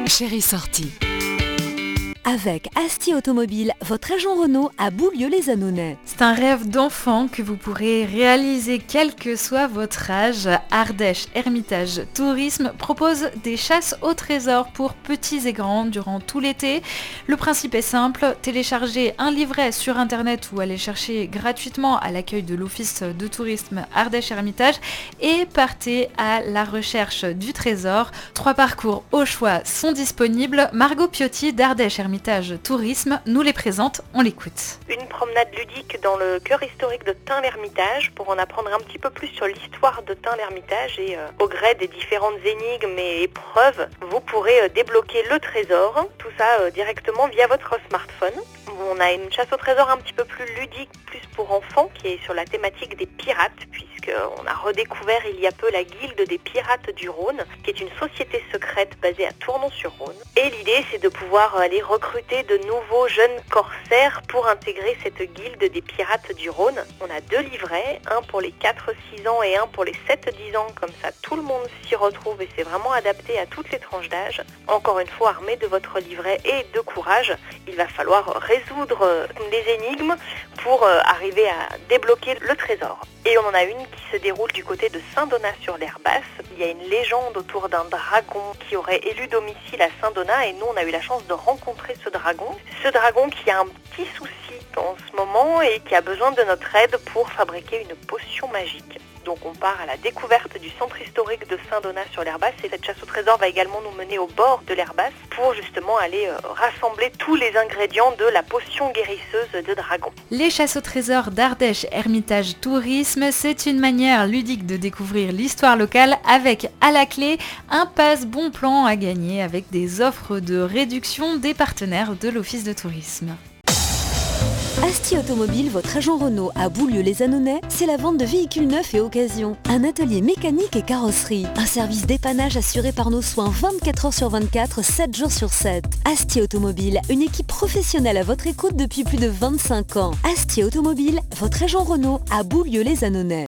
chérie sortie. Avec Asti Automobile, votre agent Renault à Boulieu-les-Annonais. C'est un rêve d'enfant que vous pourrez réaliser quel que soit votre âge. Ardèche Hermitage Tourisme propose des chasses au trésor pour petits et grands durant tout l'été. Le principe est simple, téléchargez un livret sur internet ou allez chercher gratuitement à l'accueil de l'office de tourisme Ardèche Hermitage et partez à la recherche du trésor. 3 parcours au choix sont disponibles. Margot Piotti d'Ardèche Hermitage Tourisme nous les présente, on l'écoute. Une promenade ludique dans le cœur historique de Tain-l'Hermitage pour en apprendre un petit peu plus sur l'histoire de Tain-l'Hermitage et au gré des différentes énigmes et épreuves, vous pourrez débloquer le trésor, tout ça directement via votre smartphone. On a une chasse au trésor un petit peu plus ludique, plus pour enfants, qui est sur la thématique des pirates, puisqu'on a redécouvert il y a peu la Guilde des Pirates du Rhône, qui est une société secrète basée à Tournon-sur-Rhône. Et l'idée, c'est de pouvoir aller recruter de nouveaux jeunes corsaires pour intégrer cette Guilde des Pirates du Rhône. On a 2 livrets, un pour les 4-6 ans et un pour les 7-10 ans, comme ça tout le monde s'y retrouve et c'est vraiment adapté à toutes les tranches d'âge. Encore une fois, armé de votre livret et de courage, il va falloir résoudre les énigmes pour arriver à débloquer le trésor. Et on en a une qui se déroule du côté de Saint-Donat-sur-l'Herbasse. Il y a une légende autour d'un dragon qui aurait élu domicile à Saint-Donat et nous on a eu la chance de rencontrer ce dragon. Ce dragon qui a un petit souci en ce moment et qui a besoin de notre aide pour fabriquer une potion magique. Donc on part à la découverte du centre historique de Saint-Donat-sur-l'Herbasse et cette chasse au trésor va également nous mener au bord de l'Herbasse pour justement aller rassembler tous les ingrédients de la potion guérisseuse de dragon. Les chasses au trésor d'Ardèche Hermitage Tourisme, c'est une manière ludique de découvrir l'histoire locale avec à la clé un passe bon plan à gagner avec des offres de réduction des partenaires de l'office de tourisme. Asti Automobile, votre agent Renault à Boulieu-les-Annonais, c'est la vente de véhicules neufs et occasions. Un atelier mécanique et carrosserie. Un service dépannage assuré par nos soins 24 heures sur 24, 7 jours sur 7. Asti Automobile, une équipe professionnelle à votre écoute depuis plus de 25 ans. Asti Automobile, votre agent Renault à Boulieu-les-Annonais.